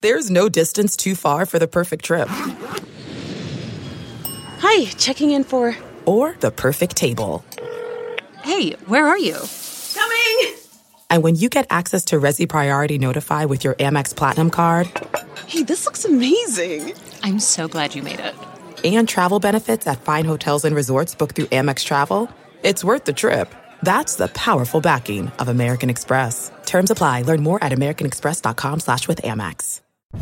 There's no distance too far for the perfect trip. Hi, checking in for... Or the perfect table. Hey, where are you? Coming! And when you get access to Resi Priority Notify with your Amex Platinum card... Hey, this looks amazing. I'm so glad you made it. And travel benefits at fine hotels and resorts booked through Amex Travel, it's worth the trip. That's the powerful backing of American Express. Terms apply. Learn more at americanexpress.com/withAmex.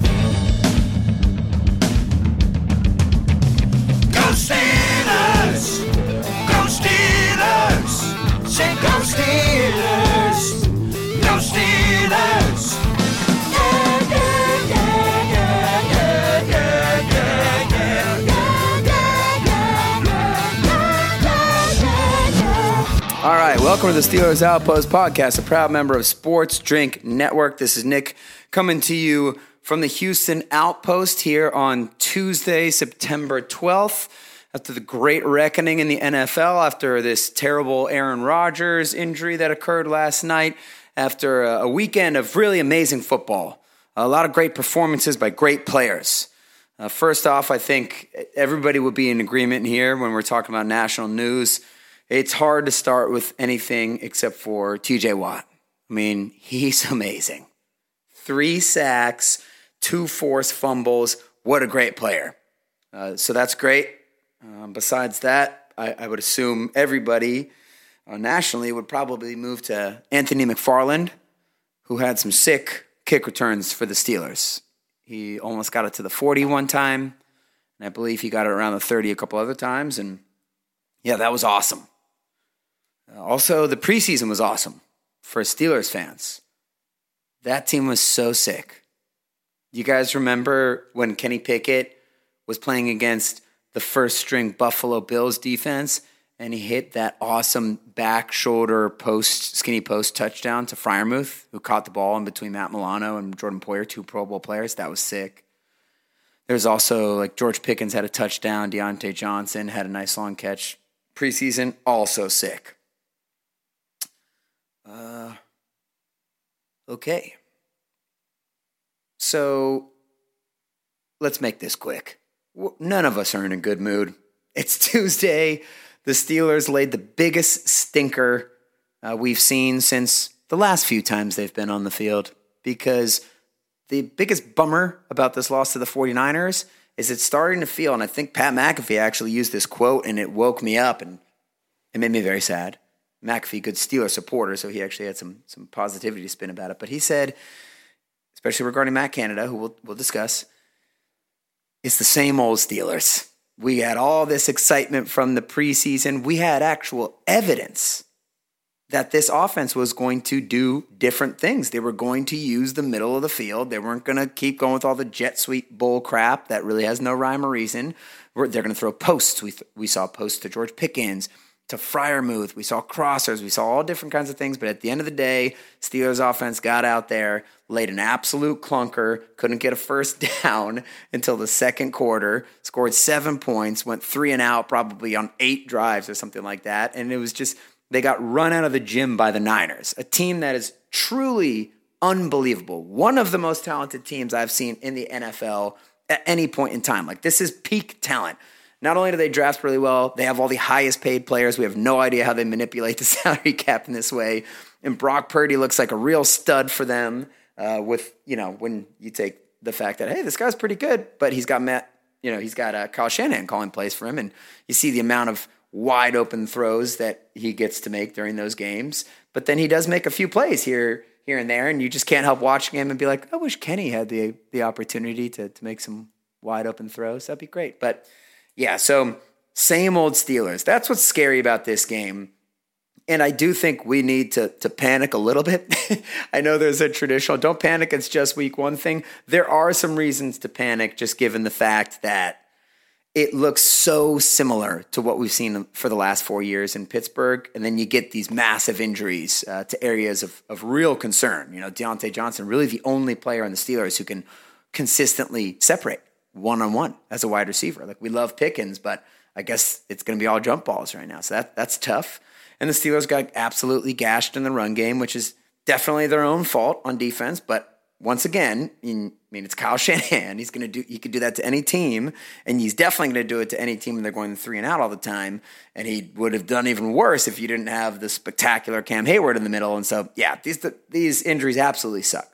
Go Steelers! Go Steelers! Say go Steelers! Go Steelers! Yeah, yeah, yeah, yeah, yeah, yeah, yeah, yeah, yeah, yeah, yeah. All right, welcome to the Steelers Outpost podcast, a proud member of Sports Drink Network. This is Nick coming to you from the Houston Outpost here on Tuesday, September 12th, after the great reckoning in the NFL, after this terrible Aaron Rodgers injury that occurred last night, after a weekend of really amazing football. A lot of great performances by great players. First off, I think everybody would be in agreement here when we're talking about national news. It's hard to start with anything except for TJ Watt. I mean, he's amazing. 3 sacks, 2 forced fumbles. What a great player. So that's great. Besides that, I would assume everybody nationally would probably move to Anthony McFarland, who had some sick kick returns for the Steelers. He almost got it to the 40 one time, and I believe he got it around the 30 a couple other times. And yeah, that was awesome. Also, the preseason was awesome for Steelers fans. That team was so sick. You guys remember when Kenny Pickett was playing against the first-string Buffalo Bills defense, and he hit that awesome back shoulder post, skinny post touchdown to Freiermuth, who caught the ball in between Matt Milano and Jordan Poyer, 2 Pro Bowl players? That was sick. There's also, like, George Pickens had a touchdown. Deontay Johnson had a nice long catch. Preseason, also sick. Okay. So, let's make this quick. None of us are in a good mood. It's Tuesday. The Steelers laid the biggest stinker we've seen since the last few times they've been on the field, because the biggest bummer about this loss to the 49ers is it's starting to feel, and I think Pat McAfee actually used this quote, and it woke me up, and it made me very sad. McAfee, good Steelers supporter, so he actually had some positivity to spin about it. But he said, especially regarding Matt Canada, who we'll discuss, it's the same old Steelers. We had all this excitement from the preseason. We had actual evidence that this offense was going to do different things. They were going to use the middle of the field. They weren't going to keep going with all the jet sweep bull crap that really has no rhyme or reason. They're going to throw posts. We saw posts to George Pickens, to Freiermuth. We saw crossers. We saw all different kinds of things. But at the end of the day, Steelers offense got out there, laid an absolute clunker, couldn't get a first down until the second quarter, scored 7 points, went 3 and out probably on 8 drives or something like that. And it was just, they got run out of the gym by the Niners, a team that is truly unbelievable. One of the most talented teams I've seen in the NFL at any point in time. Like, this is peak talent. Not only do they draft really well, they have all the highest paid players. We have no idea how they manipulate the salary cap in this way. And Brock Purdy looks like a real stud for them with, when you take the fact that, hey, this guy's pretty good, but he's got Kyle Shanahan calling plays for him. And you see the amount of wide open throws that he gets to make during those games. But then he does make a few plays here and there, and you just can't help watching him and be like, I wish Kenny had the opportunity to make some wide open throws. That'd be great. But yeah, so same old Steelers. That's what's scary about this game. And I do think we need to panic a little bit. I know there's a traditional, don't panic, it's just week 1 thing. There are some reasons to panic, just given the fact that it looks so similar to what we've seen for the last 4 years in Pittsburgh. And then you get these massive injuries to areas of real concern. Deontay Johnson, really the only player on the Steelers who can consistently separate one-on-one as a wide receiver. Like, we love Pickens, but I guess it's going to be all jump balls right now. So that's tough. And the Steelers got absolutely gashed in the run game, which is definitely their own fault on defense, but once again, it's Kyle Shanahan. He could do that to any team, and he's definitely going to do it to any team when they're going 3 and out all the time. And he would have done even worse if you didn't have the spectacular Cam Hayward in the middle. And so, yeah, these injuries absolutely suck.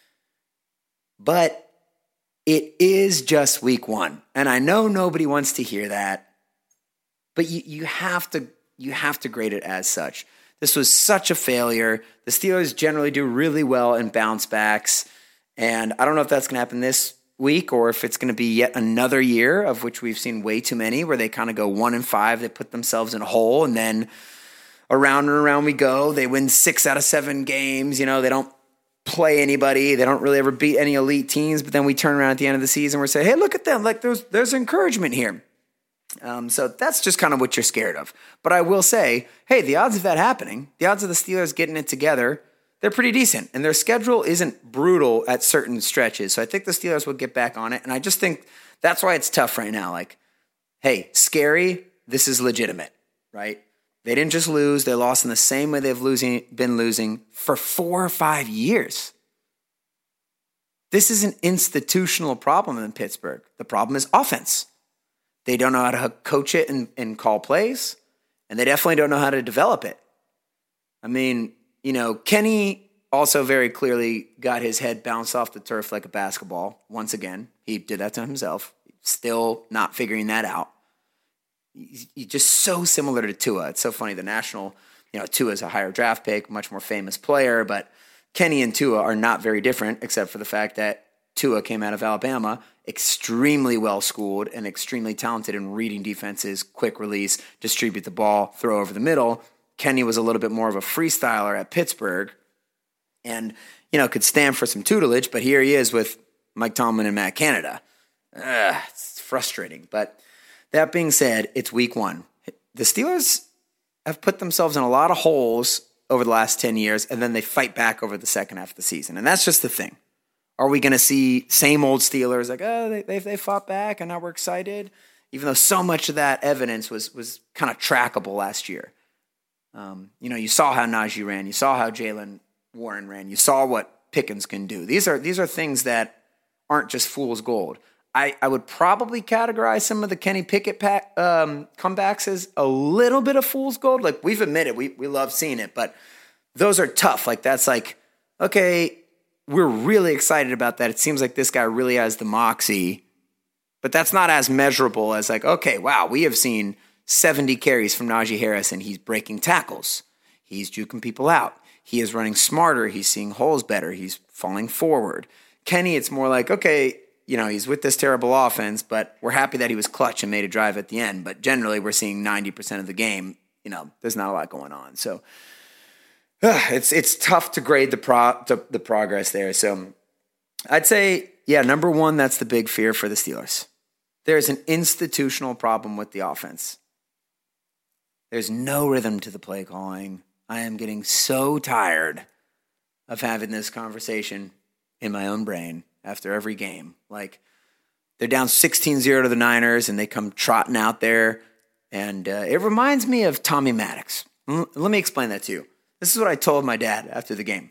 But it is just week 1, and I know nobody wants to hear that, but you have to grade it as such. This was such a failure. The Steelers generally do really well in bounce backs, and I don't know if that's going to happen this week or if it's going to be yet another year, of which we've seen way too many, where they kind of go 1-5, they put themselves in a hole, and then around and around we go. They win 6 out of 7 games. They don't play anybody. They don't really ever beat any elite teams, but then we turn around at the end of the season, we say, hey, look at them. Like there's encouragement here. So that's just kind of what you're scared of. But I will say, hey, the odds of that happening, the odds of the Steelers getting it together, they're pretty decent. And their schedule isn't brutal at certain stretches. So I think the Steelers will get back on it. And I just think that's why it's tough right now. Like, hey, scary, this is legitimate, right? They didn't just lose. They lost in the same way they've been losing for 4 or 5 years. This is an institutional problem in Pittsburgh. The problem is offense. They don't know how to coach it and call plays, and they definitely don't know how to develop it. I mean, Kenny also very clearly got his head bounced off the turf like a basketball. Once again, he did that to himself. Still not figuring that out. He's just so similar to Tua. It's so funny. The national, Tua is a higher draft pick, much more famous player, but Kenny and Tua are not very different, except for the fact that Tua came out of Alabama, extremely well-schooled and extremely talented in reading defenses, quick release, distribute the ball, throw over the middle. Kenny was a little bit more of a freestyler at Pittsburgh and, could stand for some tutelage, but here he is with Mike Tomlin and Matt Canada. It's frustrating, but that being said, it's week 1. The Steelers have put themselves in a lot of holes over the last 10 years, and then they fight back over the second half of the season. And that's just the thing. Are we going to see same old Steelers like, oh, they fought back, and now we're excited? Even though so much of that evidence was kind of trackable last year. You saw how Najee ran. You saw how Jaylen Warren ran. You saw what Pickens can do. These are things that aren't just fool's gold. I would probably categorize some of the Kenny Pickett comebacks as a little bit of fool's gold. Like, we've admitted, we love seeing it, but those are tough. Like, that's like, okay, we're really excited about that. It seems like this guy really has the moxie, but that's not as measurable as like, okay, wow, we have seen 70 carries from Najee Harris and he's breaking tackles. He's juking people out. He is running smarter. He's seeing holes better. He's falling forward. Kenny, it's more like, okay, he's with this terrible offense, but we're happy that he was clutch and made a drive at the end. But generally, we're seeing 90% of the game. There's not a lot going on. So it's tough to grade the progress there. So I'd say, yeah, number 1, that's the big fear for the Steelers. There's an institutional problem with the offense. There's no rhythm to the play calling. I am getting so tired of having this conversation in my own brain after every game. Like, they're down 16-0 to the Niners, and they come trotting out there, and it reminds me of Tommy Maddox. Let me explain that to you. This is what I told my dad after the game.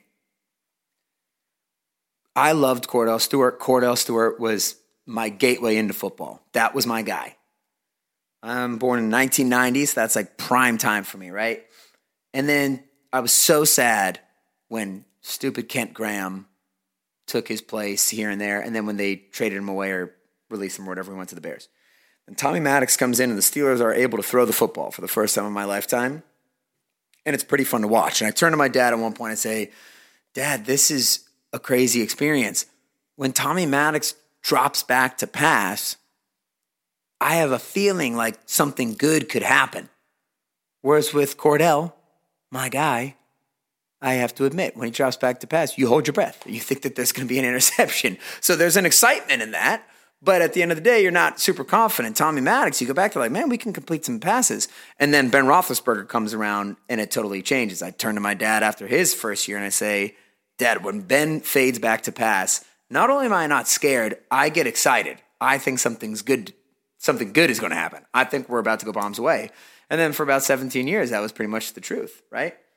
I loved Cordell Stewart. Cordell Stewart was my gateway into football. That was my guy. I'm born in the 1990s. That's like prime time for me, right? And then I was so sad when stupid Kent Graham took his place here and there, and then when they traded him away or released him or whatever, he went to the Bears. And Tommy Maddox comes in, and the Steelers are able to throw the football for the first time in my lifetime, and it's pretty fun to watch. And I turn to my dad at one point and say, Dad, this is a crazy experience. When Tommy Maddox drops back to pass, I have a feeling like something good could happen. Whereas with Cordell, my guy, I have to admit, when he drops back to pass, you hold your breath. You think that there's going to be an interception. So there's an excitement in that. But at the end of the day, you're not super confident. Tommy Maddox, you go back to like, man, we can complete some passes. And then Ben Roethlisberger comes around and it totally changes. I turn to my dad after his first year and I say, Dad, when Ben fades back to pass, not only am I not scared, I get excited. I think something good is going to happen. I think we're about to go bombs away. And then for about 17 years, that was pretty much the truth, right?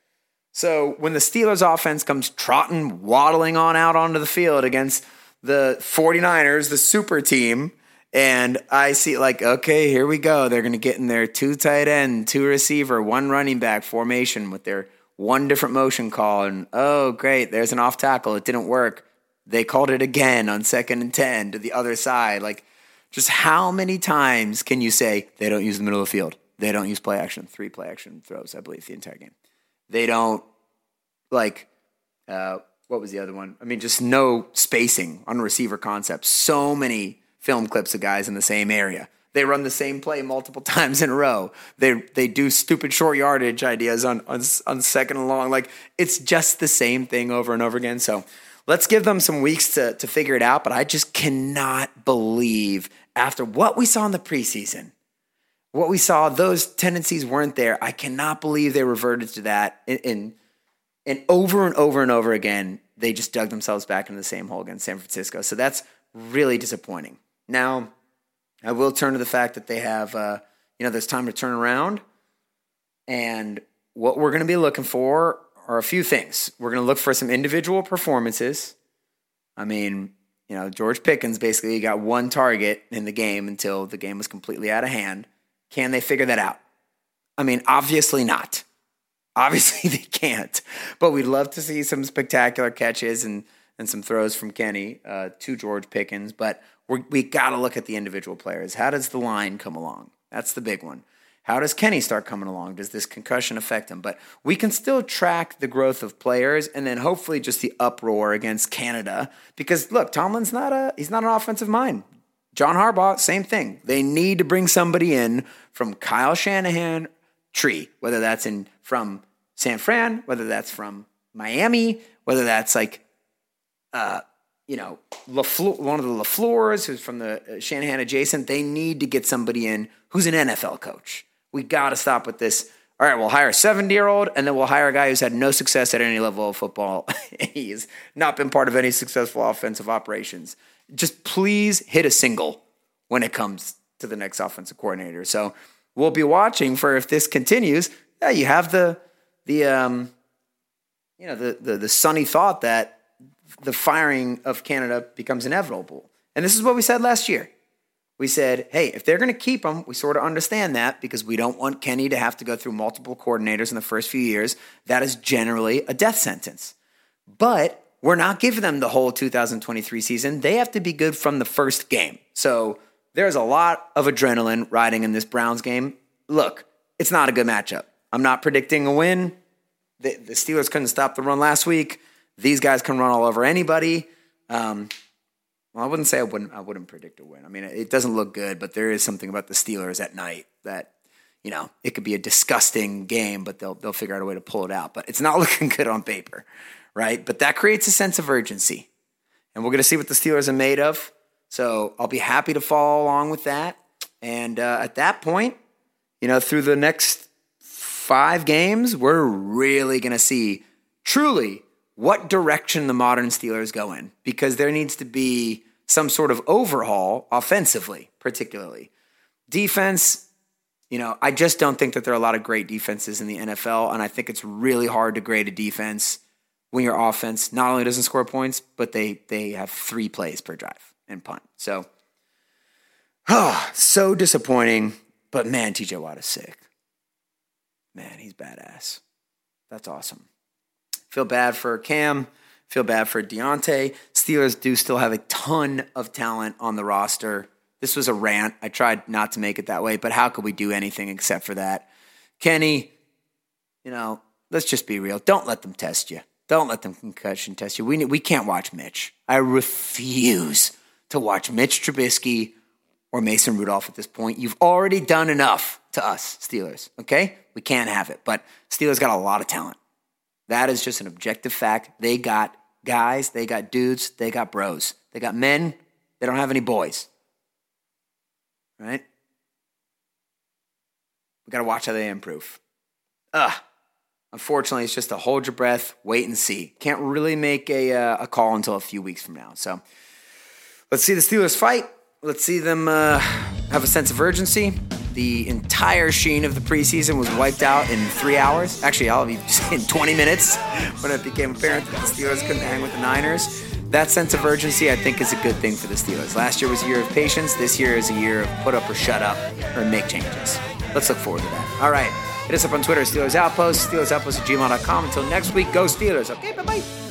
So when the Steelers offense comes trotting, waddling on out onto the field against the 49ers, the super team, and I see like, okay, here we go. They're going to get in their 2 tight end, 2 receiver, 1 running back formation with their 1 different motion call. And oh, great, there's an off tackle. It didn't work. They called it again on 2nd and 10 to the other side. Like, just how many times can you say they don't use the middle of the field? They don't use play action, 3 play action throws, I believe, the entire game. They don't, what was the other one? I mean, just no spacing on receiver concepts. So many film clips of guys in the same area. They run the same play multiple times in a row. They do stupid short yardage ideas on second and long. Like, it's just the same thing over and over again. So let's give them some weeks to figure it out. But I just cannot believe after what we saw in the preseason, what we saw, those tendencies weren't there. I cannot believe they reverted to that. And over and over and over again, they just dug themselves back into the same hole against San Francisco. So that's really disappointing. Now, I will turn to the fact that they have, there's time to turn around. And what we're going to be looking for are a few things. We're going to look for some individual performances. I mean, George Pickens basically got 1 target in the game until the game was completely out of hand. Can they figure that out? I mean, obviously not. Obviously they can't. But we'd love to see some spectacular catches and some throws from Kenny to George Pickens. But we got to look at the individual players. How does the line come along? That's the big one. How does Kenny start coming along? Does this concussion affect him? But we can still track the growth of players and then hopefully just the uproar against Canada. Because, look, Tomlin's he's not an offensive mind. John Harbaugh, same thing. They need to bring somebody in from Kyle Shanahan tree, whether that's from San Fran, whether that's from Miami, whether that's like, one of the LaFleurs who's from the Shanahan adjacent. They need to get somebody in who's an NFL coach. We got to stop with this. All right, we'll hire a 70-year-old, and then we'll hire a guy who's had no success at any level of football. He's not been part of any successful offensive operations. Just please hit a single when it comes to the next offensive coordinator. So we'll be watching for if this continues. Yeah, you have the sunny thought that the firing of Canada becomes inevitable. And this is what we said last year. We said, hey, if they're going to keep him, we sort of understand that because we don't want Kenny to have to go through multiple coordinators in the first few years. That is generally a death sentence. But we're not giving them the whole 2023 season. They have to be good from the first game. So there's a lot of adrenaline riding in this Browns game. Look, it's not a good matchup. I'm not predicting a win. The Steelers couldn't stop the run last week. These guys can run all over anybody. Well, I wouldn't say I wouldn't predict a win. I mean, it doesn't look good, but there is something about the Steelers at night that, it could be a disgusting game, but they'll figure out a way to pull it out. But it's not looking good on paper, right? But that creates a sense of urgency. And we're going to see what the Steelers are made of. So I'll be happy to follow along with that. And at that point, through the next 5 games, we're really going to see truly what direction the modern Steelers go in, because there needs to be some sort of overhaul offensively, particularly. Defense, I just don't think that there are a lot of great defenses in the NFL, and I think it's really hard to grade a defense when your offense not only doesn't score points, but they have 3 plays per drive and punt. So, so disappointing, but man, TJ Watt is sick. Man, he's badass. That's awesome. Feel bad for Cam. Feel bad for Deontay. Steelers do still have a ton of talent on the roster. This was a rant. I tried not to make it that way, but how could we do anything except for that? Kenny, let's just be real. Don't let them test you. Don't let them concussion test you. We can't watch Mitch. I refuse to watch Mitch Trubisky or Mason Rudolph at this point. You've already done enough to us, Steelers, okay? We can't have it, but Steelers got a lot of talent. That is just an objective fact. They got guys, they got dudes, they got bros. They got men, they don't have any boys. Right? We got to watch how they improve. Unfortunately, it's just a hold your breath, wait and see. Can't really make a call until a few weeks from now. So let's see the Steelers fight. Let's see them have a sense of urgency. the entire sheen of the preseason was wiped out in 3 hours. Actually, I'll be in 20 minutes when it became apparent that the Steelers couldn't hang with the Niners. That sense of urgency, I think, is a good thing for the Steelers. Last year was a year of patience. This year is a year of put up or shut up or make changes. Let's look forward to that. All right. Hit us up on Twitter, Steelers Outpost, SteelersOutpost@gmail.com. Until next week, go Steelers. Okay, bye-bye.